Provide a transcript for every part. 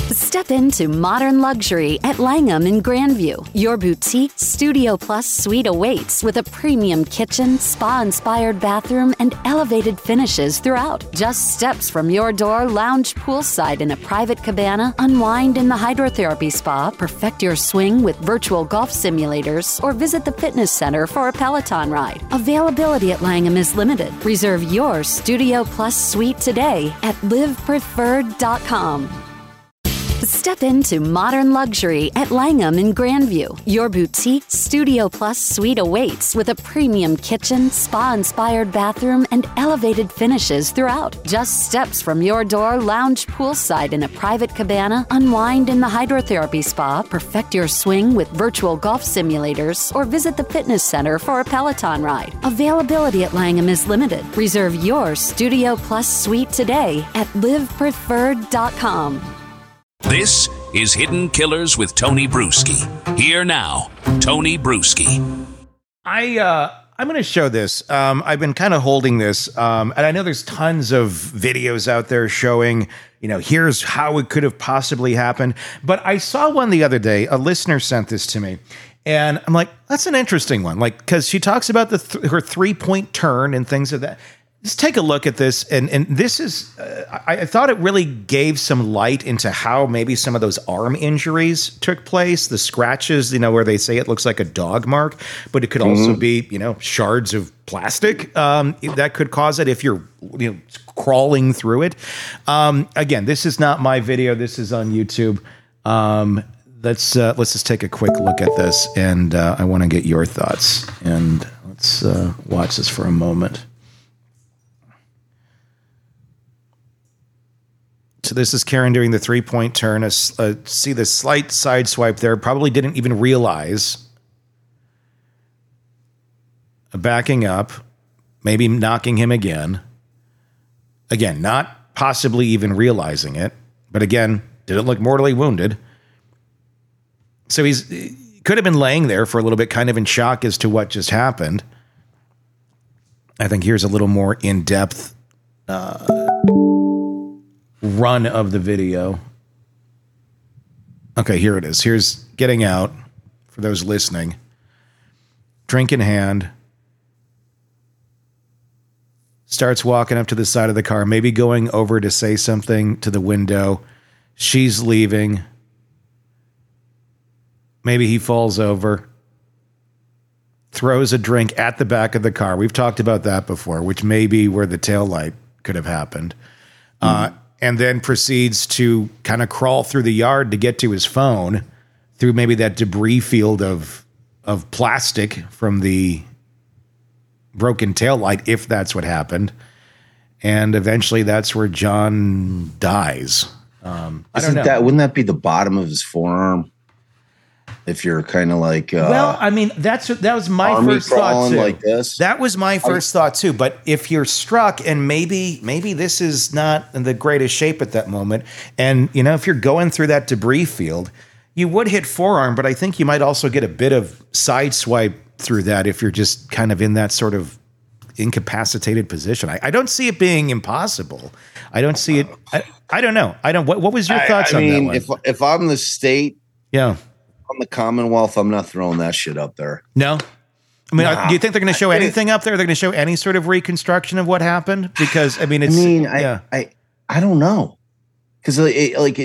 Step into modern luxury at Langham in Grandview. Your boutique Studio Plus suite awaits with a premium kitchen, spa-inspired bathroom, and elevated finishes throughout. Just steps from your door, lounge poolside in a private cabana, unwind in the hydrotherapy spa, perfect your swing with virtual golf simulators, or visit the fitness center for a Peloton ride. Availability at Langham is limited. Reserve your Studio Plus suite today at livepreferred.com. Step into modern luxury at Langham in Grandview. Your boutique Studio Plus suite awaits with a premium kitchen, spa-inspired bathroom, and elevated finishes throughout. Just steps from your door, lounge poolside in a private cabana, unwind in the hydrotherapy spa, perfect your swing with virtual golf simulators, or visit the fitness center for a Peloton ride. Availability at Langham is limited. Reserve your Studio Plus suite today at livepreferred.com. This is Hidden Killers with Tony Bruschi. Here now, Tony Bruschi. I'm going to show this. I've been kind of holding this, and I know there's tons of videos out there showing, here's how it could have possibly happened. But I saw one the other day. A listener sent this to me, and I'm like, that's an interesting one. Like, because she talks about her 3-point turn and things of that. Just take a look at this, and this is, I thought it really gave some light into how maybe some of those arm injuries took place, the scratches, where they say it looks like a dog mark, but it could also be, shards of plastic that could cause it if you're, crawling through it. Again, this is not my video. This is on YouTube. Let's just take a quick look at this, and I want to get your thoughts, and let's watch this for a moment. So this is Karen doing the 3-point turn. See the slight side swipe there. Probably didn't even realize. Backing up, maybe knocking him again. Again, not possibly even realizing it. But again, didn't look mortally wounded. So he could have been laying there for a little bit, kind of in shock as to what just happened. I think here's a little more in-depth run of the video. Okay, here it is. Here's getting out for those listening. Drink in hand. Starts walking up to the side of the car, maybe going over to say something to the window. She's leaving. Maybe he falls over. Throws a drink at the back of the car. We've talked about that before, which may be where the taillight could have happened. And then proceeds to kind of crawl through the yard to get to his phone through maybe that debris field of plastic from the broken taillight, if that's what happened. And eventually that's where John dies. I don't know. Wouldn't that be the bottom of his forearm? If you're kind of like, well, I mean, that was my first thought too. Like this. That was my first thought too. But if you're struck, and maybe this is not in the greatest shape at that moment, and if you're going through that debris field, you would hit forearm. But I think you might also get a bit of side swipe through that if you're just kind of in that sort of incapacitated position. I don't see it being impossible. I don't see it. I don't know. What was your thoughts on that one? If I'm the state, yeah. On the Commonwealth, I'm not throwing that shit up there. No? I mean, do you think they're going to show anything up there? They're going to show any sort of reconstruction of what happened? Because, I mean, it's... I don't know. Because, what...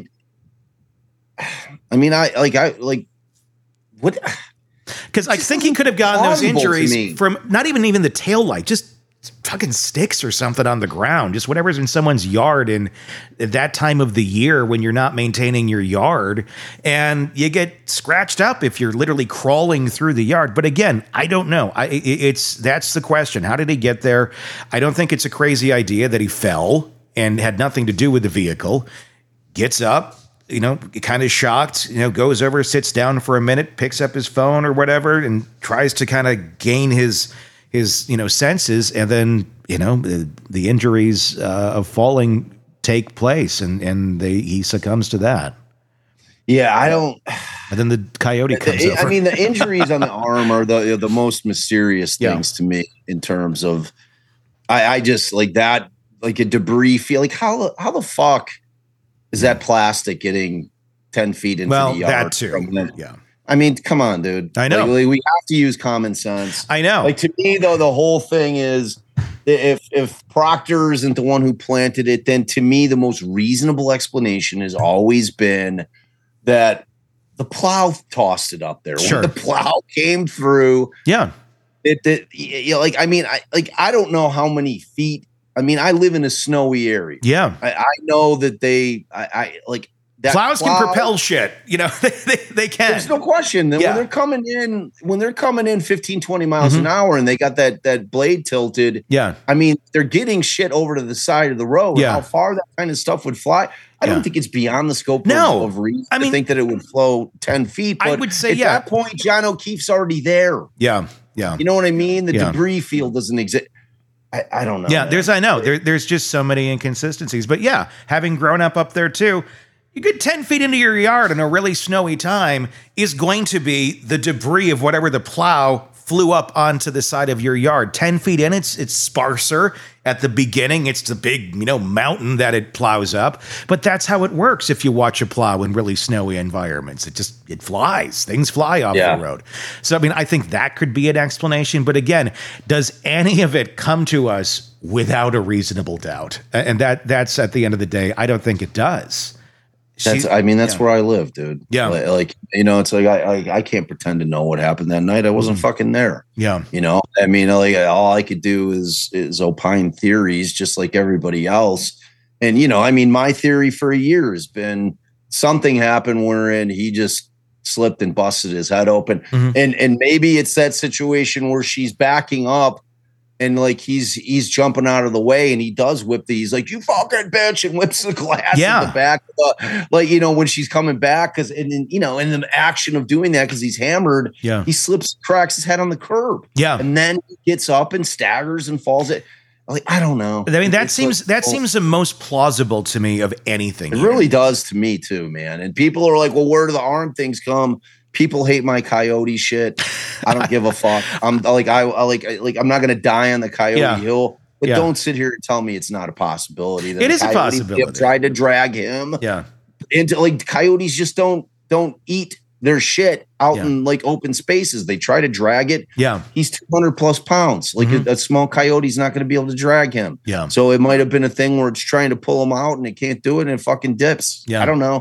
Because I think he could have gotten those injuries from not even the taillight, just fucking sticks or something on the ground, just whatever's in someone's yard in that time of the year when you're not maintaining your yard, and you get scratched up if you're literally crawling through the yard. But again, I don't know. That's the question. How did he get there? I don't think it's a crazy idea that he fell and had nothing to do with the vehicle. Gets up, kind of shocked, goes over, sits down for a minute, picks up his phone or whatever, and tries to kind of gain his senses, and then the injuries of falling take place, and he succumbs to that. Yeah, I don't. And then the coyote comes over. I mean, the injuries on the arm are the most mysterious things to me in terms of. I just like that, like a debris feel. Like how the fuck is that plastic getting 10 feet into the yard? That too. Yeah. I mean, come on, dude. I know. Like, we have to use common sense. I know. Like, to me, though, the whole thing is, if Proctor isn't the one who planted it, then to me, the most reasonable explanation has always been that the plow tossed it up there. Sure. When the plow came through. Yeah. I don't know how many feet. I mean, I live in a snowy area. Yeah. I know that that plows can propel shit. You know, they can. There's no question that when they're coming in 15, 20 miles an hour and they got that blade tilted. Yeah. I mean, they're getting shit over to the side of the road. Yeah. How far that kind of stuff would fly. I don't think it's beyond the scope of reason to think that it would flow 10 feet. But I would say, at that point, John O'Keefe's already there. Yeah. Yeah. You know what I mean? The debris field doesn't exist. I don't know. Yeah. There's just so many inconsistencies. But yeah, having grown up there too, you get 10 feet into your yard in a really snowy time is going to be the debris of whatever the plow flew up onto the side of your yard. 10 feet in, it's sparser. At the beginning, it's the big, mountain that it plows up. But that's how it works if you watch a plow in really snowy environments. It flies. Things fly off the road. So, I mean, I think that could be an explanation. But again, does any of it come to us without a reasonable doubt? And that's at the end of the day, I don't think it does. That's where I live, dude. Yeah. It's like I can't pretend to know what happened that night. I wasn't fucking there. Yeah. All I could do is opine theories just like everybody else. And, my theory for a year has been something happened wherein he just slipped and busted his head open. Mm-hmm. And maybe it's that situation where she's backing up and like he's jumping out of the way and he does whip he's like, you fucking bitch, and whips the glass in the back. When she's coming back, because in the action of doing that, because he's hammered, he slips, cracks his head on the curb. Yeah. And then he gets up and staggers and falls. I don't know. I mean, that seems the most plausible to me of anything. It really does to me too, man. And people are like, well, where do the arm things come? People hate my coyote shit. I don't give a fuck. I'm not going to die on the Coyote Hill, but don't sit here and tell me it's not a possibility. It is a possibility. Tried to drag him. Yeah. Into coyotes just don't eat their shit out in open spaces. They try to drag it. Yeah. He's 200 plus pounds. A small coyote's not going to be able to drag him. Yeah. So it might have been a thing where it's trying to pull him out and it can't do it and it fucking dips. Yeah. I don't know.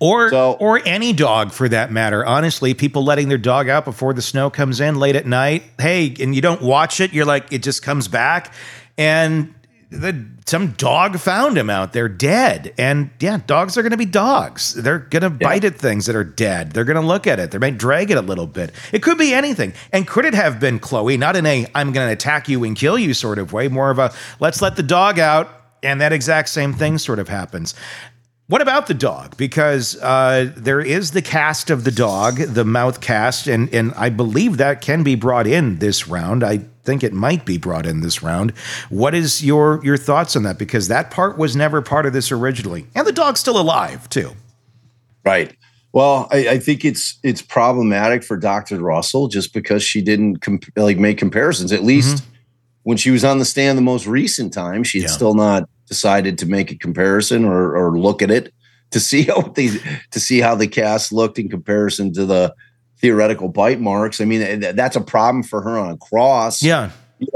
Or any dog for that matter. Honestly, people letting their dog out before the snow comes in late at night. Hey, and you don't watch it. You're like, it just comes back and some dog found him out there dead. And dogs are going to be dogs. They're going to bite at things that are dead. They're going to look at it. They might drag it a little bit. It could be anything. And could it have been Chloe? Not in a I'm going to attack you and kill you sort of way. More of a let's let the dog out. And that exact same thing sort of happens. What about the dog? Because there is the cast of the dog, the mouth cast, and I believe that can be brought in this round. I think it might be brought in this round. What is your thoughts on that? Because that part was never part of this originally. And the dog's still alive, too. Right. Well, I think it's problematic for Dr. Russell just because she didn't make comparisons. At least when she was on the stand the most recent time, she had still not decided to make a comparison or look at it to see how the cast looked in comparison to the theoretical bite marks. I mean, that's a problem for her on a cross. Yeah.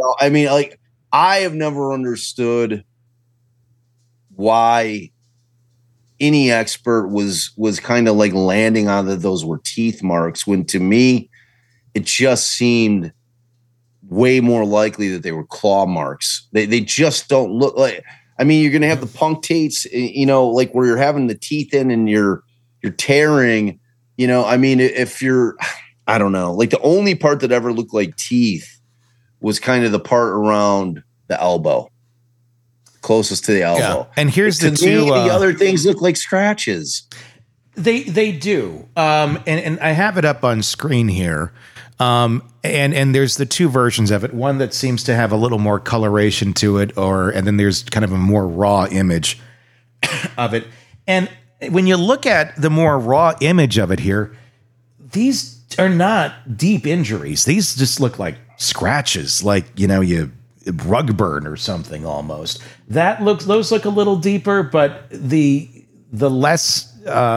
I have never understood why any expert was kind of landing on that those were teeth marks, when to me, it just seemed way more likely that they were claw marks. They just don't look like, you're going to have the punctates, where you're having the teeth in and you're tearing, if you're, I don't know, the only part that ever looked like teeth was kind of the part around the elbow, closest to the elbow. Yeah. And here's the two. The other things look like scratches. They do. And I have it up on screen here. And there's the two versions of it. One that seems to have a little more coloration to it, and then there's kind of a more raw image of it. And when you look at the more raw image of it here, these are not deep injuries. These just look like scratches, you rug burn or something almost. Those look a little deeper, but the the less,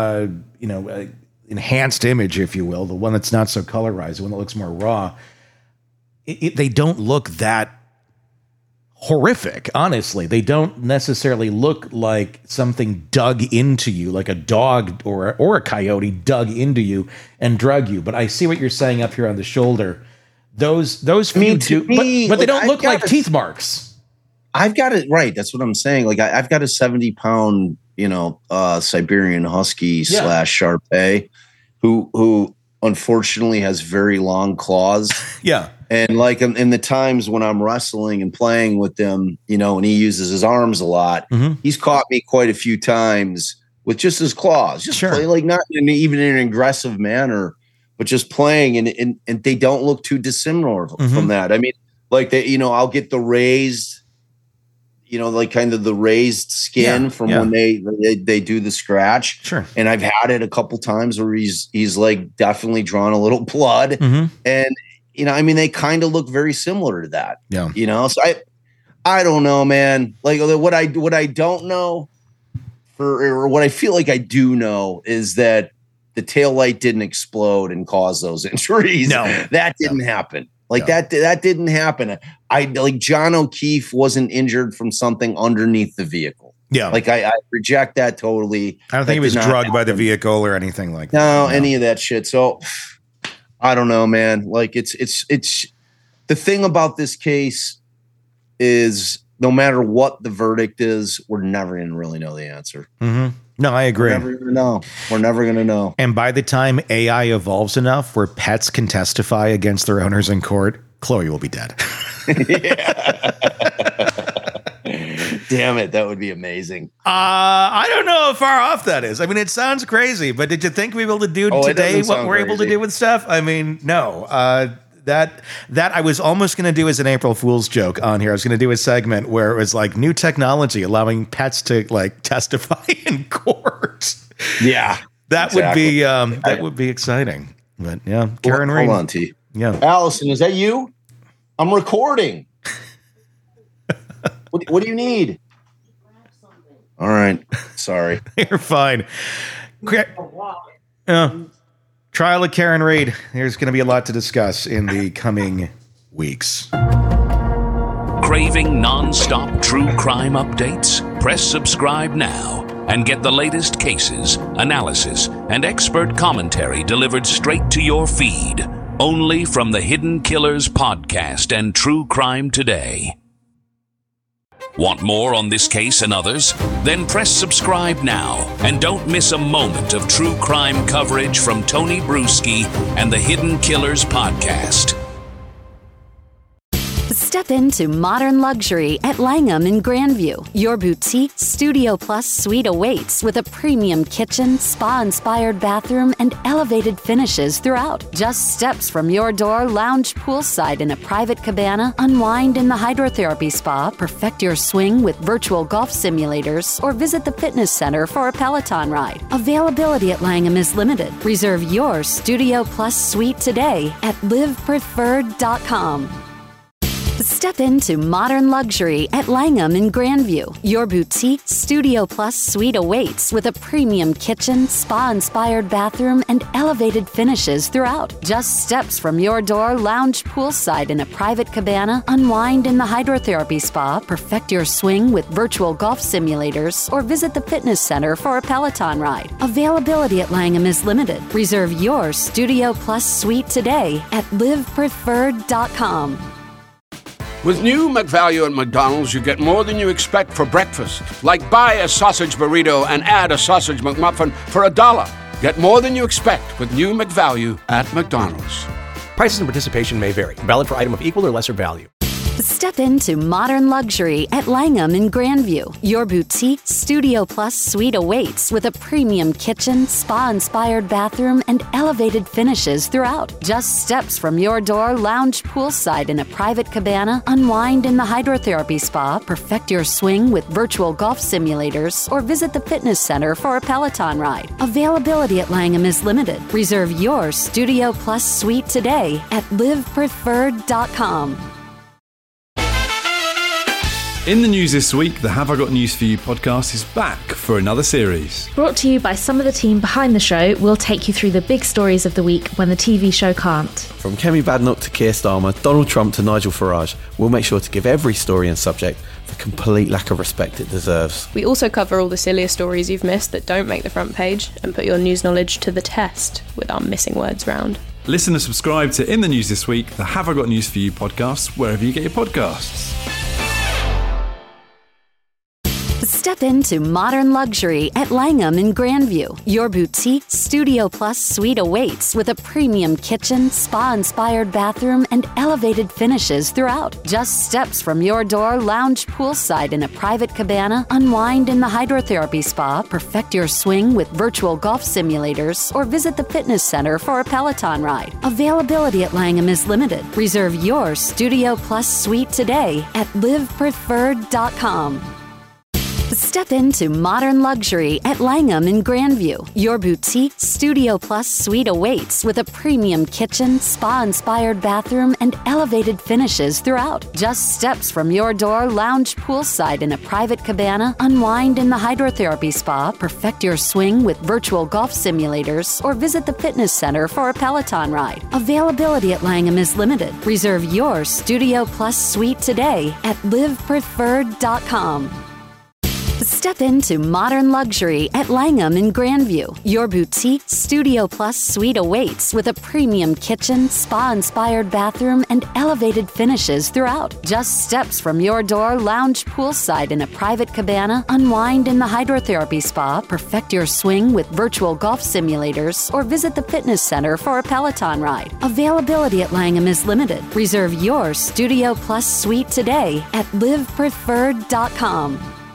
enhanced image, if you will, the one that's not so colorized, the one that looks more raw, they don't look that horrific. Honestly, they don't necessarily look like something dug into you, like a dog or a coyote dug into you and drug you. But I see what you're saying up here on the shoulder. Those few do, but they don't look like teeth marks. I've got it right. That's what I'm saying. Like I've got a 70-pound, Siberian Husky / Shar-Pei, who unfortunately has very long claws. Yeah. And like in the times when I'm wrestling and playing with them, and he uses his arms a lot, he's caught me quite a few times with just his claws, just play, like not even in an aggressive manner, but just playing. And they don't look too dissimilar from that. I mean, like I'll get the raised, like kind of the raised skin from when they do the scratch. Sure. And I've had it a couple times where he's like definitely drawn a little blood. And, they kind of look very similar to that. Yeah. So I don't know, man. Like what I don't know or what I feel like I do know is that the taillight didn't explode and cause those injuries. No, that didn't happen. Like that didn't happen. John O'Keefe wasn't injured from something underneath the vehicle. Yeah. Like I reject that totally. I don't think he was drugged by the vehicle or anything like that. No, any of that shit. So I don't know, man. Like it's the thing about this case is no matter what the verdict is, we're never going to really know the answer. No, I agree. We're never going to know. And by the time AI evolves enough where pets can testify against their owners in court, Chloe will be dead. Damn it. That would be amazing. I don't know how far off that is. I mean, it sounds crazy, but did you think we'd be able to do today what we're able to do with stuff? I mean, no. That I was almost going to do as an April Fool's joke on here. I was going to do a segment where it was like new technology allowing pets to like testify in court. Yeah, that would be exciting. But yeah, Karen Reed. Hold on, T. Yeah, Allison, is that you? I'm recording. What do you need? All right, sorry. You're fine. Trial of Karen Reed. There's going to be a lot to discuss in the coming weeks. Craving non-stop true crime updates? Press subscribe now and get the latest cases, analysis, and expert commentary delivered straight to your feed. Only from the Hidden Killers podcast and True Crime Today. Want more on this case and others? Then press subscribe now and don't miss a moment of true crime coverage from Tony Bruschi and the Hidden Killers podcast. Step into modern luxury at Langham in Grandview. Your boutique Studio Plus suite awaits with a premium kitchen, spa-inspired bathroom, and elevated finishes throughout. Just steps from your door, lounge poolside in a private cabana, unwind in the hydrotherapy spa, perfect your swing with virtual golf simulators, or visit the fitness center for a Peloton ride. Availability at Langham is limited. Reserve your Studio Plus suite today at livepreferred.com. Step into modern luxury at Langham in Grandview. Your boutique Studio Plus suite awaits with a premium kitchen, spa-inspired bathroom, and elevated finishes throughout. Just steps from your door, lounge poolside in a private cabana, unwind in the hydrotherapy spa, perfect your swing with virtual golf simulators, or visit the fitness center for a Peloton ride. Availability at Langham is limited. Reserve your Studio Plus suite today at livepreferred.com. With new McValue at McDonald's, you get more than you expect for breakfast. Like buy a sausage burrito and add a sausage McMuffin for $1. Get more than you expect with new McValue at McDonald's. Prices and participation may vary. Valid for item of equal or lesser value. Step into modern luxury at Langham in Grandview. Your boutique Studio Plus suite awaits with a premium kitchen, spa-inspired bathroom, and elevated finishes throughout. Just steps from your door, lounge poolside in a private cabana, unwind in the hydrotherapy spa, perfect your swing with virtual golf simulators, or visit the fitness center for a Peloton ride. Availability at Langham is limited. Reserve your Studio Plus suite today at livepreferred.com. In the news this week, the Have I Got News For You podcast is back for another series. Brought to you by some of the team behind the show, we'll take you through the big stories of the week when the TV show can't. From Kemi Badenoch to Keir Starmer, Donald Trump to Nigel Farage, we'll make sure to give every story and subject the complete lack of respect it deserves. We also cover all the sillier stories you've missed that don't make the front page and put your news knowledge to the test with our missing words round. Listen and subscribe to In the News This Week, the Have I Got News For You podcast, wherever you get your podcasts. Step into modern luxury at Langham in Grandview. Your boutique Studio Plus suite awaits with a premium kitchen, spa-inspired bathroom, and elevated finishes throughout. Just steps from your door, lounge poolside in a private cabana, unwind in the hydrotherapy spa, perfect your swing with virtual golf simulators, or visit the fitness center for a Peloton ride. Availability at Langham is limited. Reserve your Studio Plus suite today at livepreferred.com. Step into modern luxury at Langham in Grandview. Your boutique Studio Plus suite awaits with a premium kitchen, spa-inspired bathroom, and elevated finishes throughout. Just steps from your door, lounge poolside in a private cabana, unwind in the hydrotherapy spa, perfect your swing with virtual golf simulators, or visit the fitness center for a Peloton ride. Availability at Langham is limited. Reserve your Studio Plus suite today at livepreferred.com. Step into modern luxury at Langham in Grandview. Your boutique Studio Plus suite awaits with a premium kitchen, spa-inspired bathroom, and elevated finishes throughout. Just steps from your door, lounge poolside in a private cabana, unwind in the hydrotherapy spa, perfect your swing with virtual golf simulators, or visit the fitness center for a Peloton ride. Availability at Langham is limited. Reserve your Studio Plus suite today at livepreferred.com.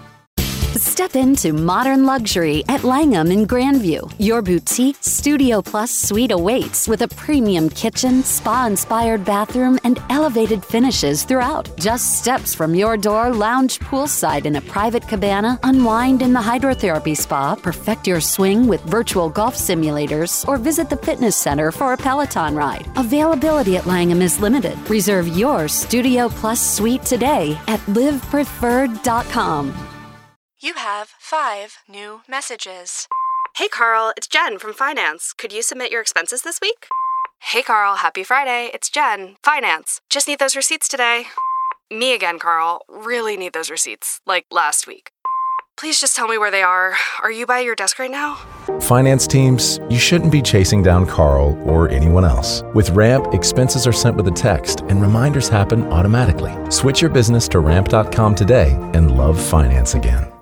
Step into modern luxury at Langham in Grandview. Your boutique Studio Plus suite awaits with a premium kitchen, spa-inspired bathroom, and elevated finishes throughout. Just steps from your door, lounge poolside in a private cabana, unwind in the hydrotherapy spa, perfect your swing with virtual golf simulators, or visit the fitness center for a Peloton ride. Availability at Langham is limited. Reserve your Studio Plus suite today at livepreferred.com. You have 5 new messages. Hey Carl, it's Jen from Finance. Could you submit your expenses this week? Hey Carl, happy Friday. It's Jen, Finance. Just need those receipts today. Me again, Carl. Really need those receipts, like last week. Please just tell me where they are. Are you by your desk right now? Finance teams, you shouldn't be chasing down Carl or anyone else. With Ramp, expenses are sent with a text and reminders happen automatically. Switch your business to ramp.com today and love finance again.